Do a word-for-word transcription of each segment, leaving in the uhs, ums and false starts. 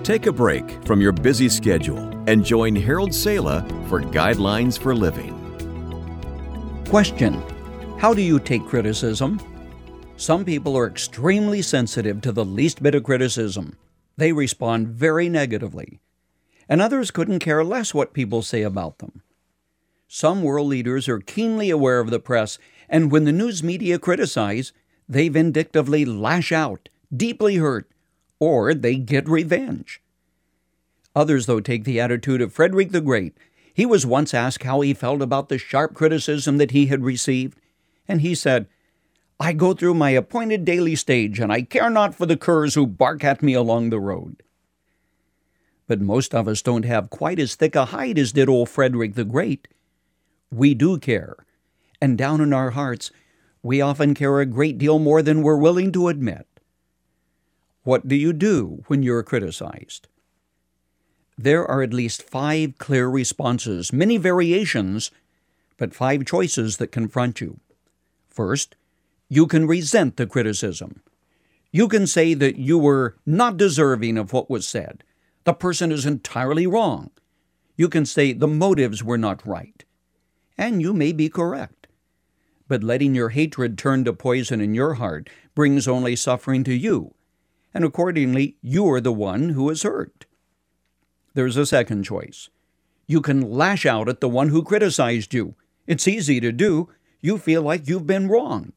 Take a break from your busy schedule and join Harold Sala for Guidelines for Living. Question: how do you take criticism? Some people are extremely sensitive to the least bit of criticism. They respond very negatively. And others couldn't care less what people say about them. Some world leaders are keenly aware of the press, and when the news media criticize, they vindictively lash out, deeply hurt, or they get revenge. Others, though, take the attitude of Frederick the Great. He was once asked how he felt about the sharp criticism that he had received, and he said, "I go through my appointed daily stage, and I care not for the curs who bark at me along the road." But most of us don't have quite as thick a hide as did old Frederick the Great. We do care, and down in our hearts, we often care a great deal more than we're willing to admit. What do you do when you're criticized? There are at least five clear responses, many variations, but five choices that confront you. First, you can resent the criticism. You can say that you were not deserving of what was said. The person is entirely wrong. You can say the motives were not right. And you may be correct. But letting your hatred turn to poison in your heart brings only suffering to you, and accordingly, you are the one who is hurt. There's a second choice. You can lash out at the one who criticized you. It's easy to do. You feel like you've been wronged.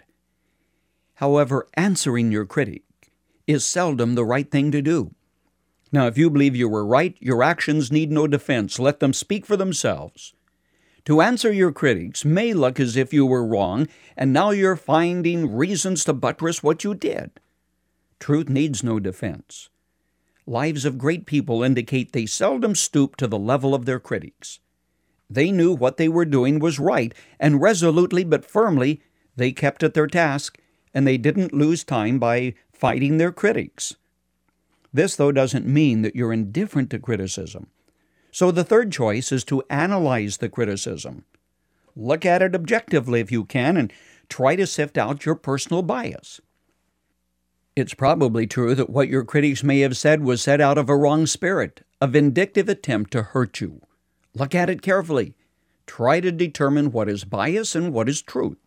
However, answering your critic is seldom the right thing to do. Now, if you believe you were right, your actions need no defense. Let them speak for themselves. To answer your critics may look as if you were wrong, and now you're finding reasons to buttress what you did. Truth needs no defense. Lives of great people indicate they seldom stoop to the level of their critics. They knew what they were doing was right, and resolutely but firmly they kept at their task, and they didn't lose time by fighting their critics. This, though, doesn't mean that you're indifferent to criticism. So the third choice is to analyze the criticism. Look at it objectively if you can, and try to sift out your personal bias. It's probably true that what your critics may have said was said out of a wrong spirit, a vindictive attempt to hurt you. Look at it carefully. Try to determine what is bias and what is truth.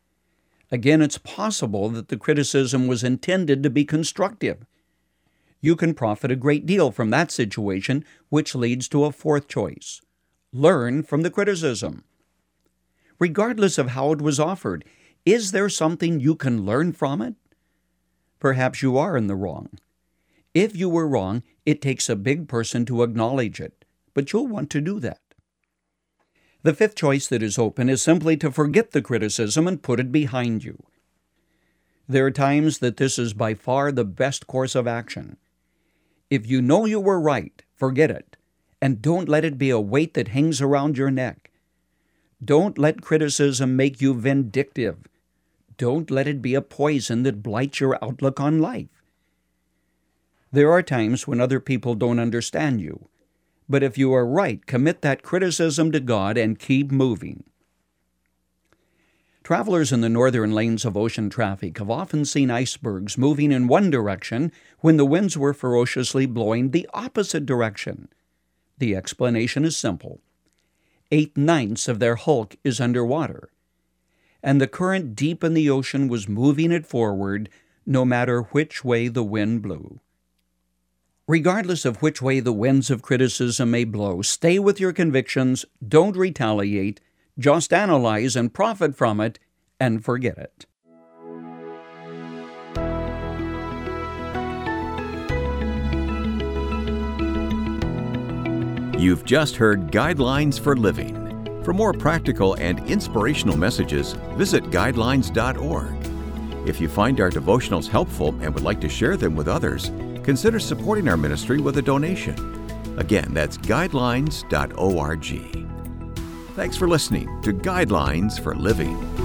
Again, it's possible that the criticism was intended to be constructive. You can profit a great deal from that situation, which leads to a fourth choice. Learn from the criticism. Regardless of how it was offered, is there something you can learn from it? Perhaps you are in the wrong. If you were wrong, it takes a big person to acknowledge it, but you'll want to do that. The fifth choice that is open is simply to forget the criticism and put it behind you. There are times that this is by far the best course of action. If you know you were right, forget it, and don't let it be a weight that hangs around your neck. Don't let criticism make you vindictive. Don't let it be a poison that blights your outlook on life. There are times when other people don't understand you, but if you are right, commit that criticism to God and keep moving. Travelers in the northern lanes of ocean traffic have often seen icebergs moving in one direction when the winds were ferociously blowing the opposite direction. The explanation is simple. Eight-ninths of their hulk is underwater, and the current deep in the ocean was moving it forward no matter which way the wind blew. Regardless of which way the winds of criticism may blow, stay with your convictions, don't retaliate, just analyze and profit from it, and forget it. You've just heard Guidelines for Living. For more practical and inspirational messages, visit guidelines dot org. If you find our devotionals helpful and would like to share them with others, consider supporting our ministry with a donation. Again, that's guidelines dot org. Thanks for listening to Guidelines for Living.